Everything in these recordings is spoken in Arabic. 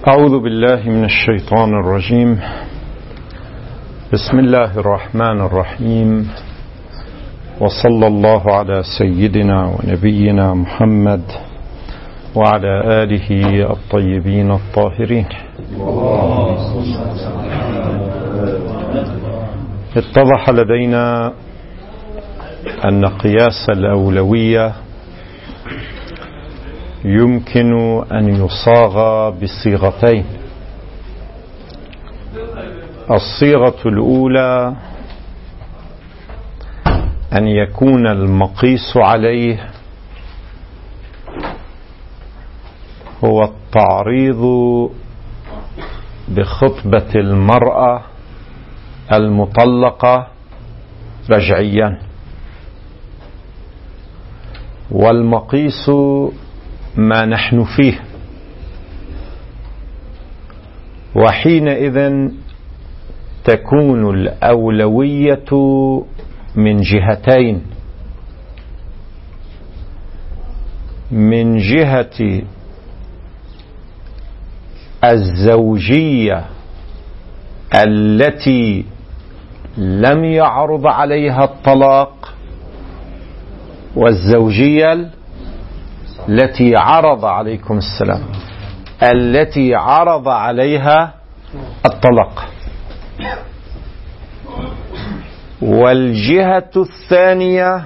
أعوذ بالله من الشيطان الرجيم. بسم الله الرحمن الرحيم، وصلى الله على سيدنا ونبينا محمد وعلى آله الطيبين الطاهرين. اتضح لدينا أن قياس الأولوية يمكن أن يصاغ بصيغتين. الصيغة الأولى أن يكون المقيس عليه هو التعريض بخطبة المرأة المطلقة رجعيا، والمقيس ما نحن فيه، وحينئذ تكون الأولوية من جهتين: من جهة الزوجية التي لم يعرض عليها الطلاق، والزوجية التي عرض عليكم السلام التي عرض عليها الطلاق. والجهة الثانية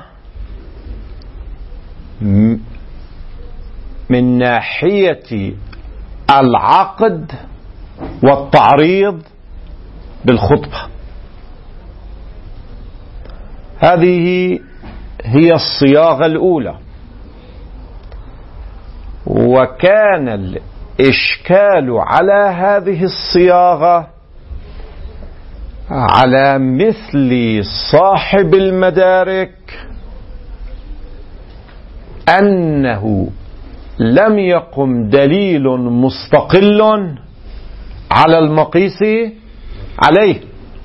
من ناحية العقد والتعريض بالخطبة. هذه هي الصياغة الأولى. وكان الإشكال على هذه الصياغة على مثل صاحب المدارك أنه لم يقم دليل مستقل على المقيس عليه،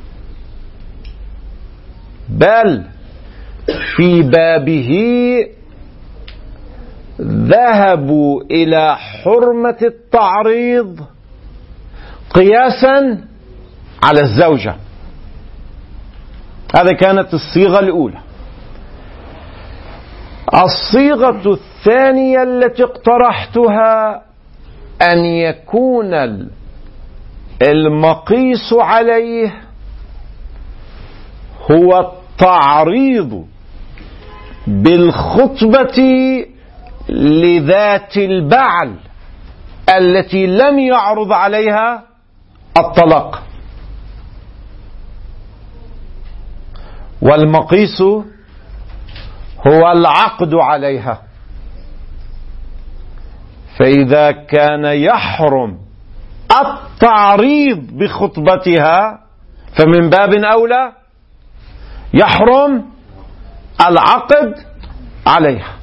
بل في بابه ذهبوا إلى حرمة التعريض قياسا على الزوجة. هذه كانت الصيغة الأولى. الصيغة الثانية التي اقترحتها أن يكون المقيس عليه هو التعريض بالخطبة لذات البعل التي لم يعرض عليها الطلاق، والمقيس هو العقد عليها. فإذا كان يحرم التعريض بخطبتها فمن باب أولى يحرم العقد عليها.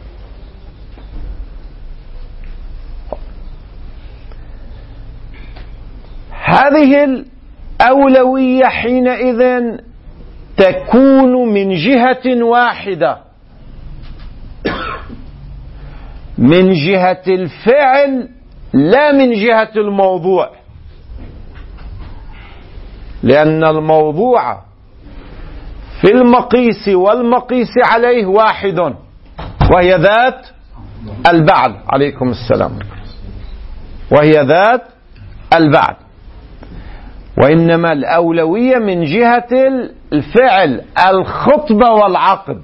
هذه الأولوية حينئذ تكون من جهة واحدة، من جهة الفعل لا من جهة الموضوع، لأن الموضوع في المقيس والمقيس عليه واحد، وهي ذات البعل. عليكم السلام. وهي ذات البعل، وإنما الأولوية من جهة الفعل، الخطبة والعقد.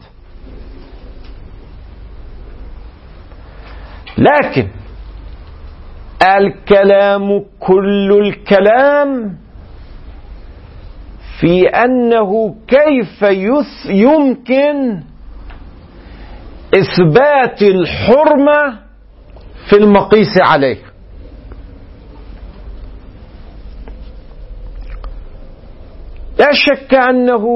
لكن الكلام كل الكلام في أنه كيف يمكن إثبات الحرمة في المقيس عليه. لا شك أنه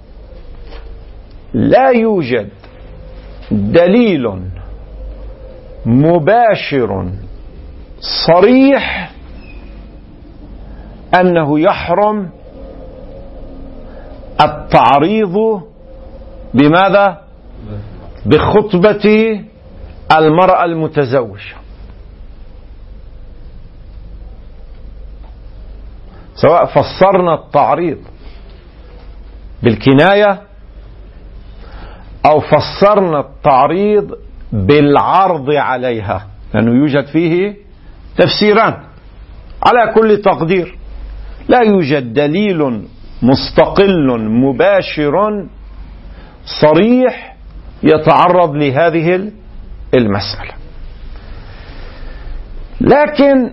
لا يوجد دليل مباشر صريح أنه يحرم التعريض بماذا؟ بخطبة المرأة المتزوجة. سواء فسرنا التعريض بالكناية أو فسرنا التعريض بالعرض عليها، لأنه يوجد فيه تفسيران على كل تقدير. لا يوجد دليل مستقل مباشر صريح يتعرض لهذه المسألة، لكن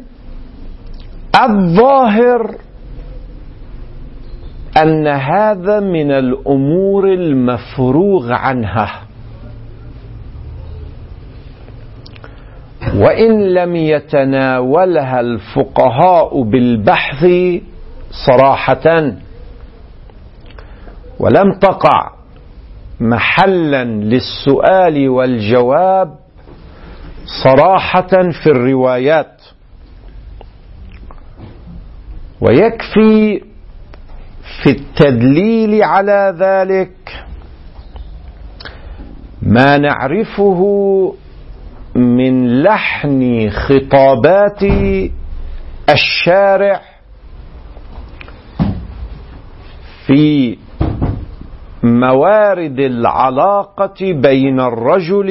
الظاهر أن هذا من الأمور المفروغ عنها، وإن لم يتناولها الفقهاء بالبحث صراحة، ولم تقع محلا للسؤال والجواب صراحة في الروايات. ويكفي في التدليل على ذلك ما نعرفه من لحن خطابات الشارع في موارد العلاقة بين الرجل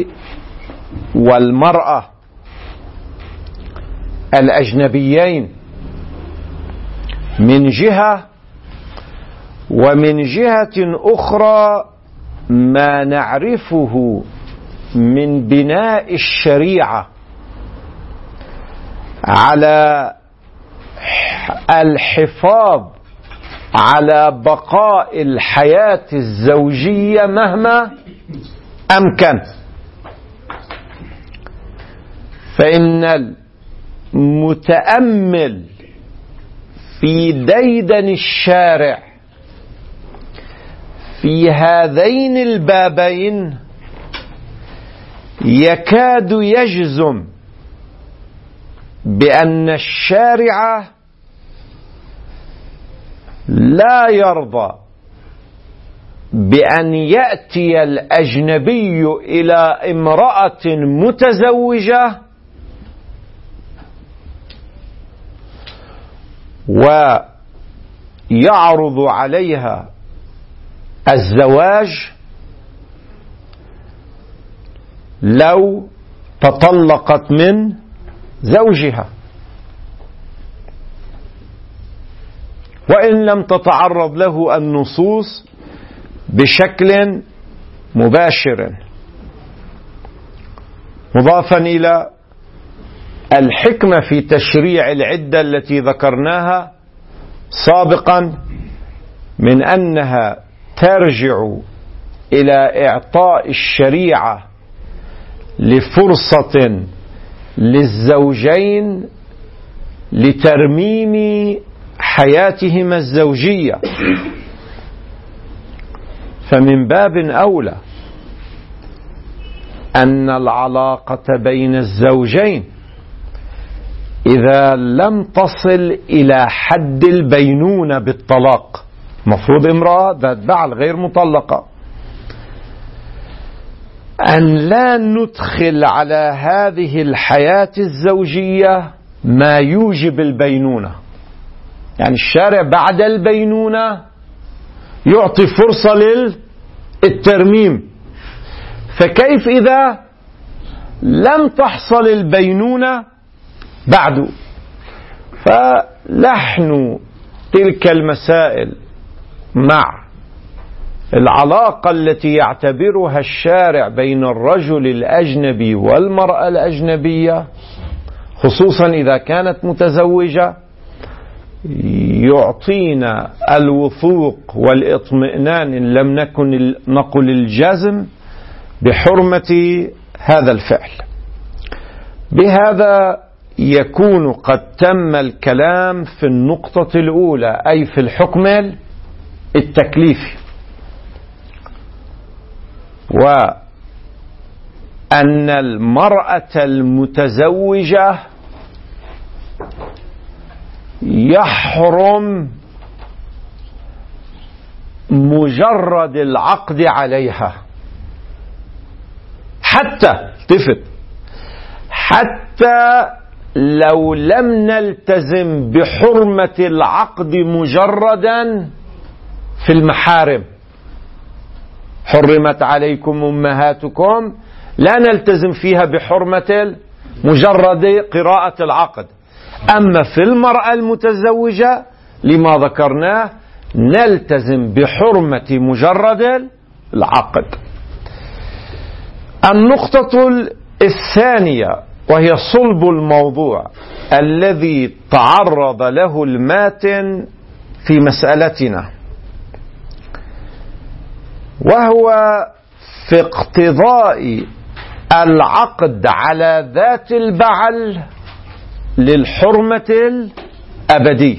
والمرأة الأجنبيين من جهة، ومن جهة أخرى ما نعرفه من بناء الشريعة على الحفاظ على بقاء الحياة الزوجية مهما أمكن. فإن المتأمل في ديدن الشارع في هذين البابين يكاد يجزم بأن الشارع لا يرضى بأن يأتي الأجنبي إلى امرأة متزوجة ويعرض عليها الزواج لو تطلقت من زوجها، وإن لم تتعرض له النصوص بشكل مباشر، مضافا إلى الحكمة في تشريع العدة التي ذكرناها سابقا من أنها ترجع إلى إعطاء الشريعة لفرصة للزوجين لترميم حياتهما الزوجية. فمن باب أولى أن العلاقة بين الزوجين إذا لم تصل إلى حد البينونة بالطلاق، مفروض امرأة ذات بعل غير مطلقة أن لا ندخل على هذه الحياة الزوجية ما يوجب البينونة. يعني الشارع بعد البينونة يعطي فرصة للترميم، فكيف إذا لم تحصل البينونة بعد؟ فلحن تلك المسائل مع العلاقة التي يعتبرها الشارع بين الرجل الأجنبي والمرأة الأجنبية، خصوصا إذا كانت متزوجة، يعطينا الوثوق والاطمئنان إن لم نقل الجزم بحرمة هذا الفعل. بهذا يكون قد تم الكلام في النقطة الأولى، أي في الحكم التكليفي، وأن المرأة المتزوجة يحرم مجرد العقد عليها، حتى لو لم نلتزم بحرمة العقد مجردا في المحارم، حرمت عليكم أمهاتكم، لا نلتزم فيها بحرمة مجرد قراءة العقد. أما في المرأة المتزوجة لما ذكرناه نلتزم بحرمة مجرد العقد. النقطة الثانية وهي صلب الموضوع الذي تعرض له الماتن في مسألتنا، وهو في اقتضاء العقد على ذات البعل للحرمة الأبدية.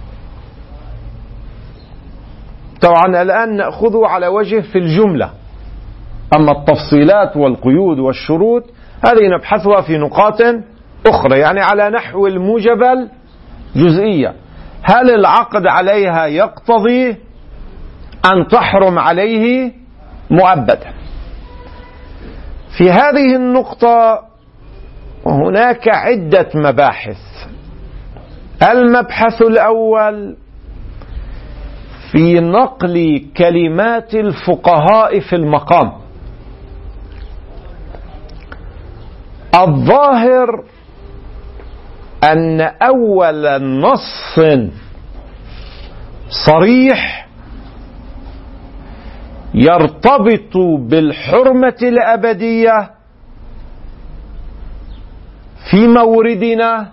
طبعا الآن نأخذه على وجه في الجملة، أما التفصيلات والقيود والشروط هذه نبحثها في نقاط أخرى، يعني على نحو الموجب الجزئية. هل العقد عليها يقتضي أن تحرم عليه مؤبدا؟ في هذه النقطة هناك عدة مباحث. المبحث الأول في نقل كلمات الفقهاء في المقام. الظاهر أن أول نص صريح يرتبط بالحرمة الأبدية في موردنا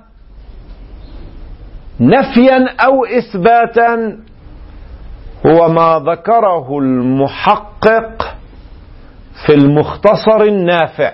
نفيا أو إثباتا هو ما ذكره المحقق في المختصر النافع.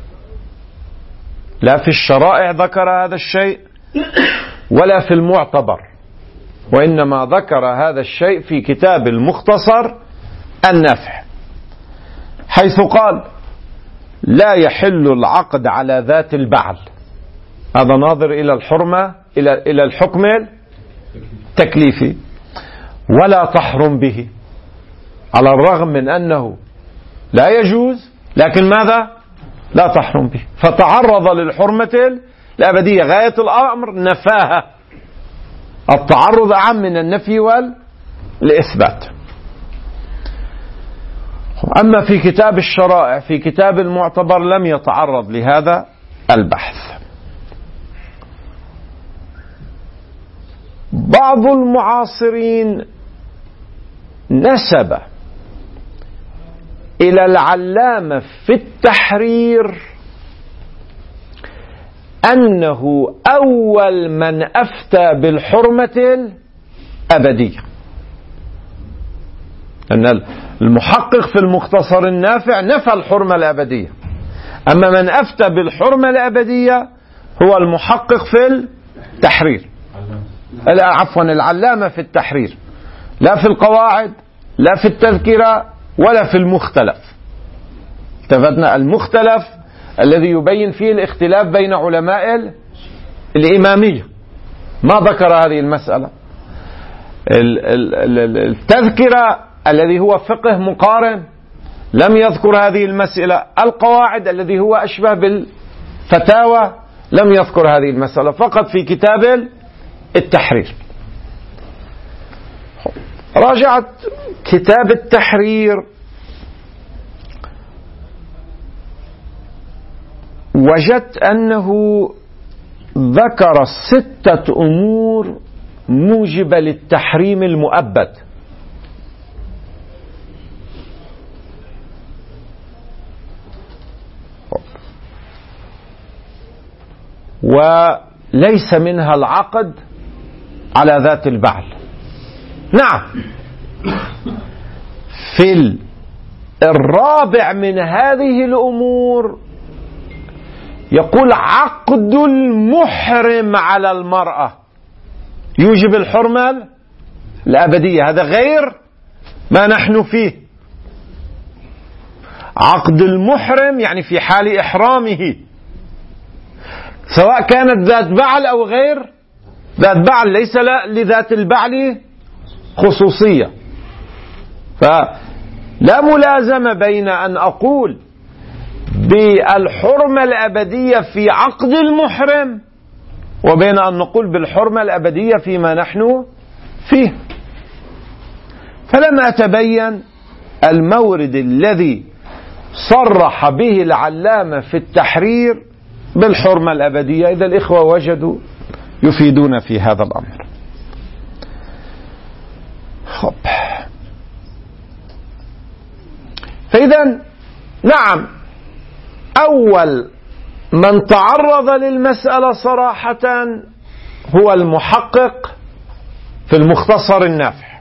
لا في الشرائع ذكر هذا الشيء ولا في المعتبر، وإنما ذكر هذا الشيء في كتاب المختصر النافع، حيث قال لا يحل العقد على ذات البعل. هذا ناظر إلى الحرمة، إلى الحكم التكليفي، ولا تحرم به، على الرغم من أنه لا يجوز، لكن ماذا؟ لا تحرم به، فتعرض للحرمة الأبدية. غاية الأمر نفاها، التعرض أعم من النفي والإثبات. أما في كتاب الشرائع، في كتاب المعتبر، لم يتعرض لهذا البحث. بعض المعاصرين نسب إلى العلامة في التحرير أنه أول من أفتى بالحرمة الأبدية، أن المحقق في المختصر النافع نفى الحرمة الأبدية، أما من أفتى بالحرمة الأبدية هو المحقق في التحرير، عفوا العلامة في التحرير، لا في القواعد، لا في التذكرة، ولا في المختلف. اتفقنا؟ المختلف الذي يبين فيه الاختلاف بين علماء الإمامية ما ذكر هذه المسألة. التذكرة الذي هو فقه مقارن لم يذكر هذه المسألة. القواعد الذي هو أشبه بالفتاوى لم يذكر هذه المسألة، فقط في كتاب التحرير. راجعت كتاب التحرير وجدت أنه ذكر 6 أمور موجبة للتحريم المؤبد. وليس منها العقد على ذات البعل. نعم، في الرابع من هذه الأمور يقول عقد المحرم على المرأة يوجب الحرمة الأبدية. هذا غير ما نحن فيه. عقد المحرم يعني في حال إحرامه، سواء كانت ذات بعل أو غير ذات بعل، ليس لذات البعل خصوصية. فلا ملازمة بين أن أقول بالحرمة الأبدية في عقد المحرم وبين أن نقول بالحرمة الأبدية فيما نحن فيه. فلم أتبين المورد الذي صرح به العلامة في التحرير بالحرمة الأبدية. إذا الإخوة وجدوا يفيدون في هذا الأمر. فإذا نعم، أول من تعرض للمسألة صراحة هو المحقق في المختصر النافع.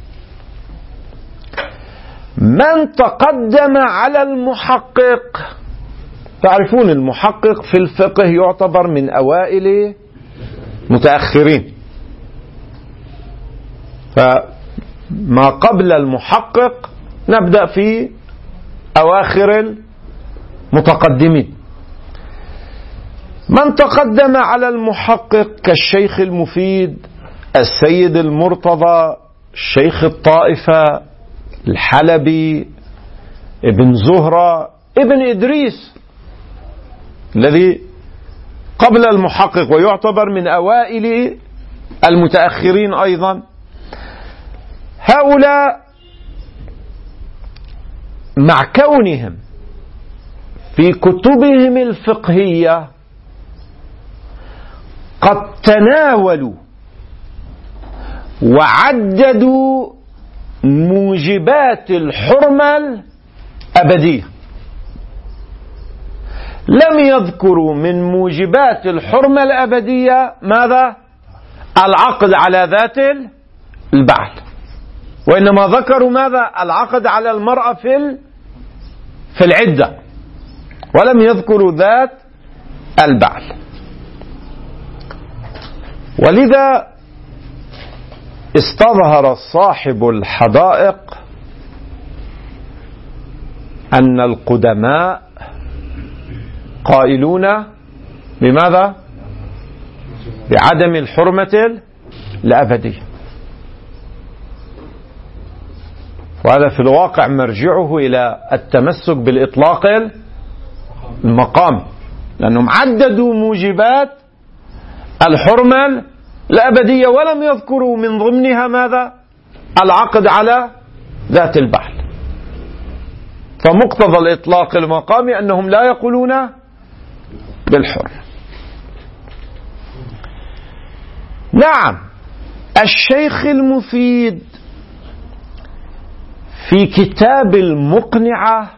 من تقدم على المحقق، تعرفون المحقق في الفقه يعتبر من أوائل متأخرين، فما قبل المحقق نبدأ في أواخر المتقدمين. من تقدم على المحقق كالشيخ المفيد، السيد المرتضى، الشيخ الطائفة، الحلبي، ابن زهرة، ابن إدريس الذي قبل المحقق ويعتبر من أوائل المتأخرين أيضا. هؤلاء مع كونهم في كتبهم الفقهية قد تناولوا وعددوا موجبات الحرمة الأبدية، لم يذكروا من موجبات الحرمة الأبدية ماذا؟ العقد على ذات البعل، وإنما ذكروا ماذا؟ العقد على المرأة في العدة، ولم يذكروا ذات البعل. ولذا استظهر صاحب الحدائق أن القدماء قائلون بماذا؟ بعدم الحرمة الأبدية، وهذا في الواقع مرجعه إلى التمسك بالإطلاق المقام، لأنهم عددوا موجبات الحرمة الأبدية ولم يذكروا من ضمنها ماذا؟ العقد على ذات البعل. فمقتضى الإطلاق المقامي أنهم لا يقولون بالحرمة. نعم، الشيخ المفيد في كتاب المقنعة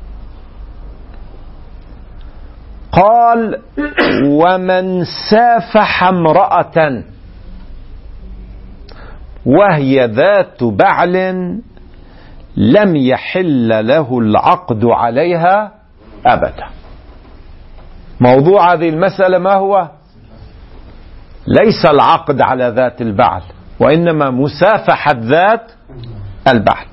قال: ومن سافح امرأة وهي ذات بعل لم يحل له العقد عليها أبدا. موضوع هذه المسألة ما هو؟ ليس العقد على ذات البعل، وإنما مسافحة ذات البعل.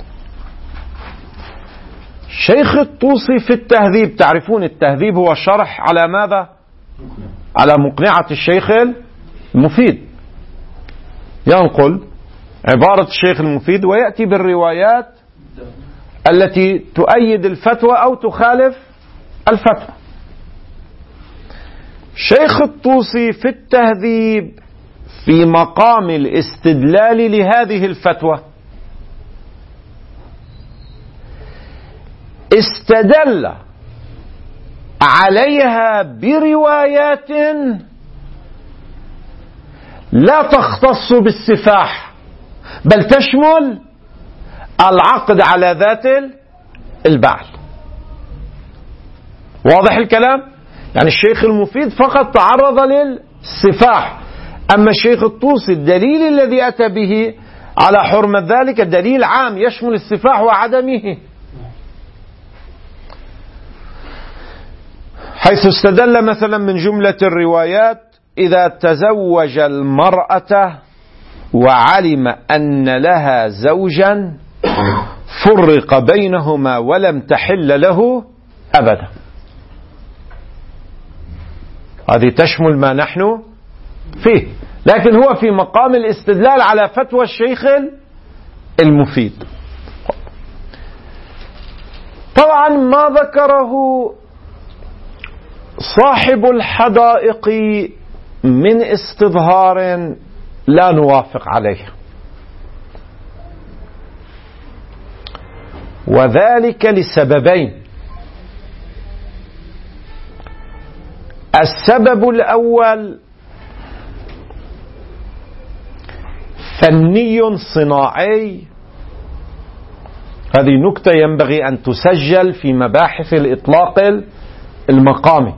شيخ الطوسي في التهذيب، تعرفون التهذيب هو شرح على ماذا؟ على مقنعة الشيخ المفيد، ينقل عبارة الشيخ المفيد ويأتي بالروايات التي تؤيد الفتوى أو تخالف الفتوى. شيخ الطوسي في التهذيب في مقام الاستدلال لهذه الفتوى استدل عليها بروايات لا تختص بالسفاح، بل تشمل العقد على ذات البعل. واضح الكلام؟ يعني الشيخ المفيد فقط تعرض للسفاح، أما الشيخ الطوسي الدليل الذي أتى به على حرمة ذلك دليل عام يشمل السفاح وعدمه، حيث استدل مثلا من جملة الروايات: إذا تزوج المرأة وعلم أن لها زوجا فرق بينهما ولم تحل له أبدا. هذه تشمل ما نحن فيه، لكن هو في مقام الاستدلال على فتوى الشيخ المفيد. طبعا ما ذكره صاحب الحدائق من استظهار لا نوافق عليه، وذلك لسببين. السبب الأول فني صناعي، هذه نكتة ينبغي أن تسجل في مباحث الإطلاق المقامي.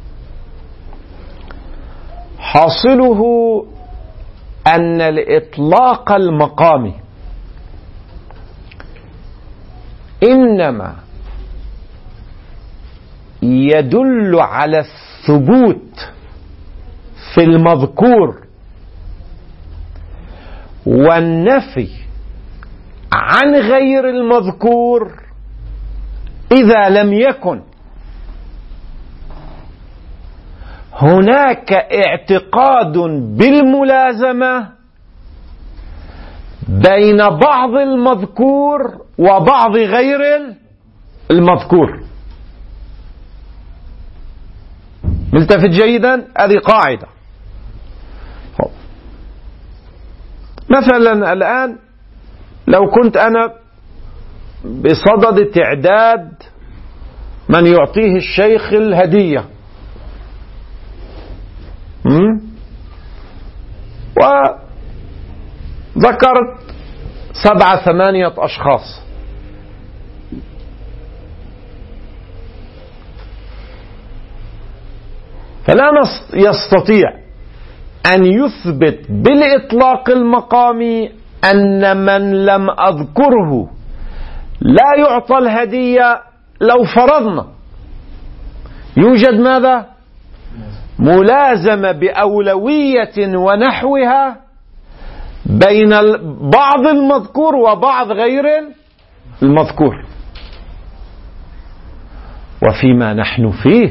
حاصله أن الإطلاق المقامي إنما يدل على الثبوت في المذكور والنفي عن غير المذكور إذا لم يكن هناك اعتقاد بالملازمة بين بعض المذكور وبعض غير المذكور. ملتفت جيدا؟ هذه قاعدة. مثلا الآن لو كنت أنا بصدد تعداد من يعطيه الشيخ الهدية، وذكرت 7 8 أشخاص، فلا يستطيع أن يثبت بالإطلاق المقامي أن من لم أذكره لا يعطى الهدية. لو فرضنا يوجد ماذا؟ ملازمة بأولوية ونحوها بين بعض المذكور وبعض غير المذكور. وفيما نحن فيه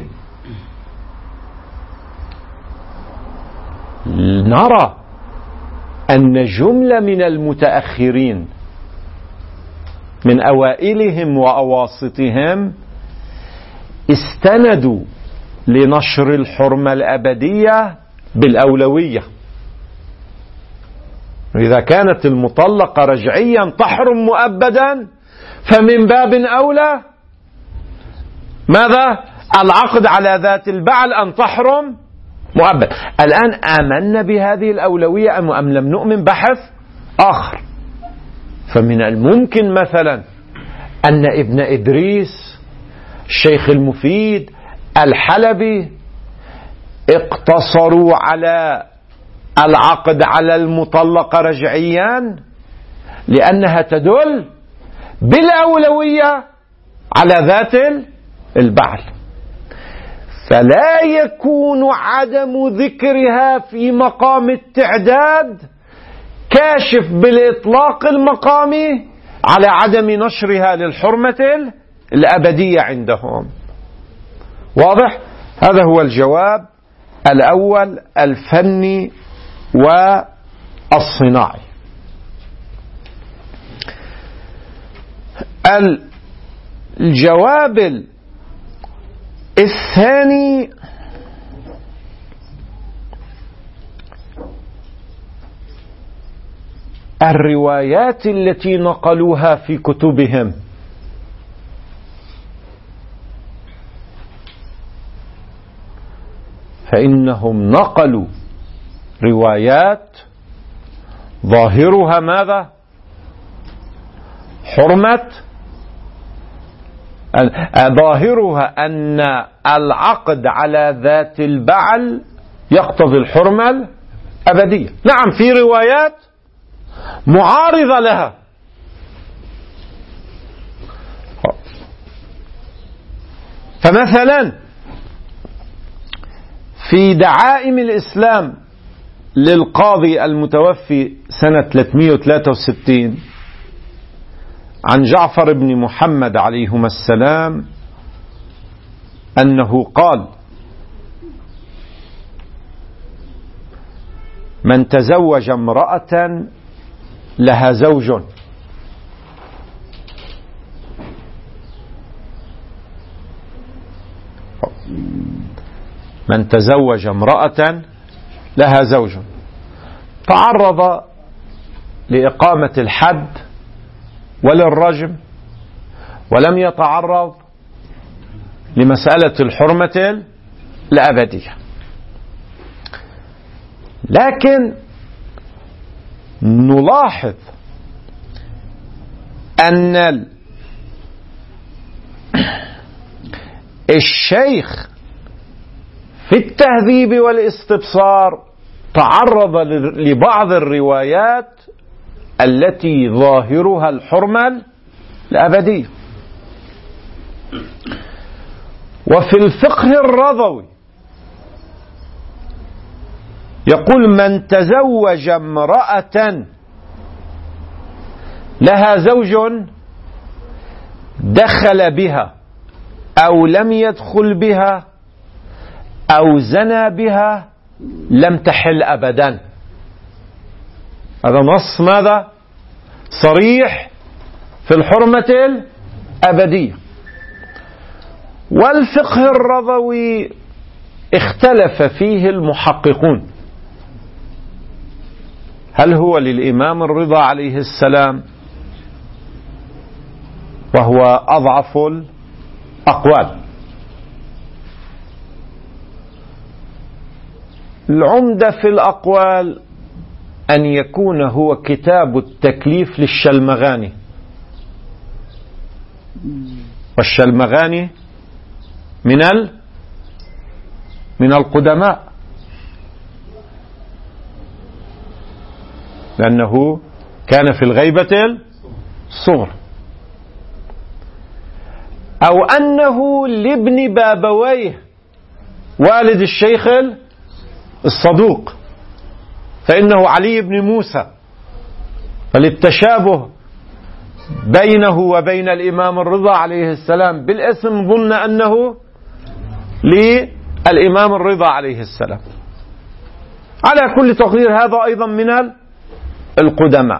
نرى أن جملة من المتأخرين من أوائلهم وأواسطهم استندوا لنشر الحرمة الأبدية بالأولوية. إذا كانت المطلقة رجعيا تحرم مؤبدا، فمن باب أولى ماذا؟ العقد على ذات البعل أن تحرم مؤبد. الآن آمنا بهذه الأولوية أم لم نؤمن؟ بحث آخر. فمن الممكن مثلا أن ابن إدريس، الشيخ المفيد، الحلبي اقتصروا على العقد على المطلقة رجعيا لأنها تدل بالأولوية على ذات البعل، فلا يكون عدم ذكرها في مقام التعداد كاشف بالإطلاق المقامي على عدم نشرها للحرمة الأبدية عندهم. واضح؟ هذا هو الجواب الأول الفني والصناعي. الجواب الثاني الروايات التي نقلوها في كتبهم. فإنهم نقلوا روايات ظاهرها ماذا؟ حرمة، ظاهرها أن العقد على ذات البعل يقتضي الحرمة الأبدية. نعم، في روايات معارضة لها. فمثلا في دعائم الإسلام للقاضي المتوفي سنة 363 عن جعفر بن محمد عليهما السلام أنه قال: من تزوج امرأة لها زوج من تزوج امرأة لها زوج تعرض لإقامة الحد وللرجم ولم يتعرض لمسألة الحرمة الأبدية، لكن نلاحظ أن الشيخ في التهذيب والاستبصار تعرض لبعض الروايات التي ظاهرها الحرمة الأبدية. وفي الفقه الرضوي يقول: من تزوج امرأة لها زوج دخل بها أو لم يدخل بها أو زنى بها لم تحل أبدا. هذا نص ماذا؟ صريح في الحرمة الأبدية. والفقه الرضوي اختلف فيه المحققون، هل هو للإمام الرضا عليه السلام وهو أضعف الأقوال. العمدة في الأقوال أن يكون هو كتاب التكليف للشلمغاني، والشلمغاني من القدماء، لأنه كان في الغيبة الصغرى، أو أنه لابن بابويه والد الشيخ الصدوق، فإنه علي بن موسى، فللتشابه بينه وبين الإمام الرضا عليه السلام بالاسم ظن أنه للإمام الرضا عليه السلام. على كل تقدير هذا أيضا من القدماء.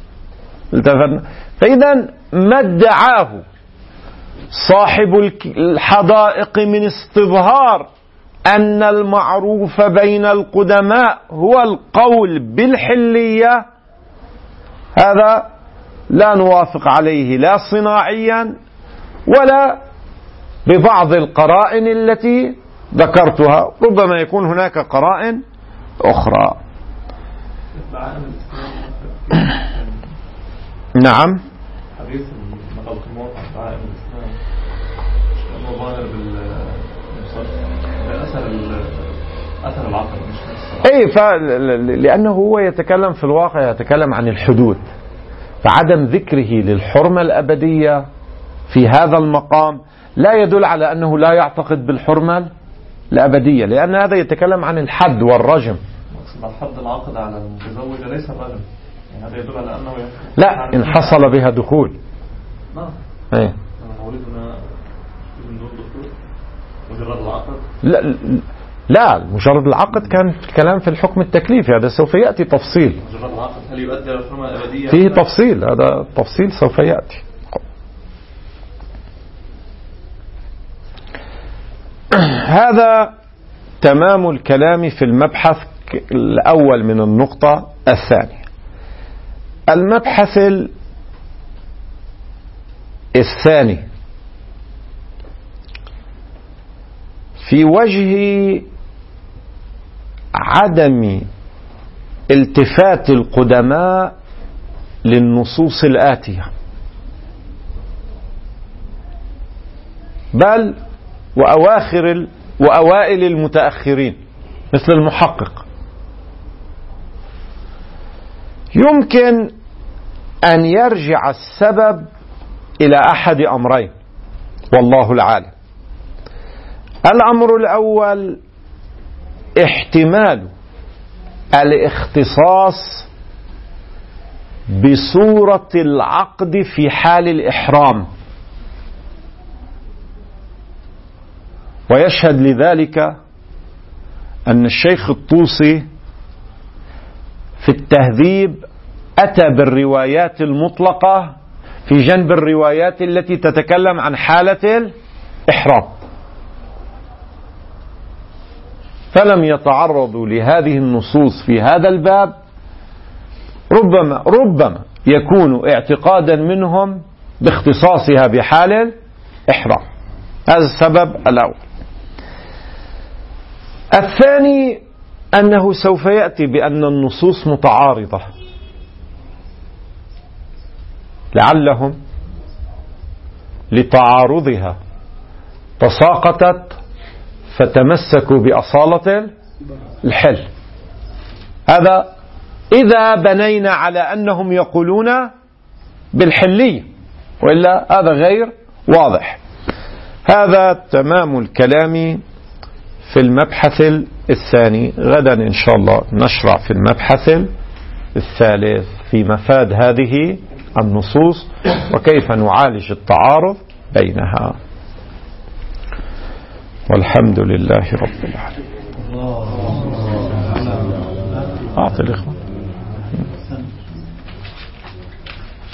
فإذا ما ادعاه صاحب الحدائق من استظهار أن المعروف بين القدماء هو القول بالحلية، هذا لا نوافق عليه لا صناعيا ولا ببعض القرائن التي ذكرتها، ربما يكون هناك قرائن أخرى. نعم. حديث مطلق الموقع دعاء الإسلام لأنه ظاهر أثر العقل مش لأنه هو يتكلم في الواقع، يتكلم عن الحدود، فعدم ذكره للحرمة الأبدية في هذا المقام لا يدل على أنه لا يعتقد بالحرمة الأبدية، لأن هذا يتكلم عن الحد والرجم. الحد العقد على المتزوجة ليس الرجم، يعني هذا يدل على أنه لا، إن حصل بها دخول. نعم. ايه ولدنا من دون دخول مجرد العقد. لا مجرد العقد كان كلام في الحكم التكليفي، هذا سوف يأتي تفصيل. مجرد العقد هل يؤدي إلى الحرمة الأبدية؟ فيه تفصيل، هذا تفصيل سوف يأتي. هذا تمام الكلام في المبحث الأول من النقطة الثانية. المبحث الثاني في وجه عدم التفات القدماء للنصوص الآتية، بل وأوائل المتأخرين مثل المحقق. يمكن أن يرجع السبب إلى أحد أمرين والله العالم. الأمر الأول احتمال الاختصاص بصورة العقد في حال الإحرام، ويشهد لذلك أن الشيخ الطوسي في التهذيب أتى بالروايات المطلقة في جنب الروايات التي تتكلم عن حالة الإحرام. فلم يتعرضوا لهذه النصوص في هذا الباب ربما يكون اعتقادا منهم باختصاصها بحال الإحرام. هذا السبب الأول. الثاني أنه سوف يأتي بأن النصوص متعارضة، لعلهم لتعارضها تساقطت فتمسكوا بأصالة الحل. هذا إذا بنينا على أنهم يقولون بالحلية، وإلا هذا غير واضح. هذا تمام الكلام في المبحث الثاني. غدا إن شاء الله نشرع في المبحث الثالث في مفاد هذه النصوص وكيف نعالج التعارض بينها. والحمد لله رب العالمين. أعطي الإخوة.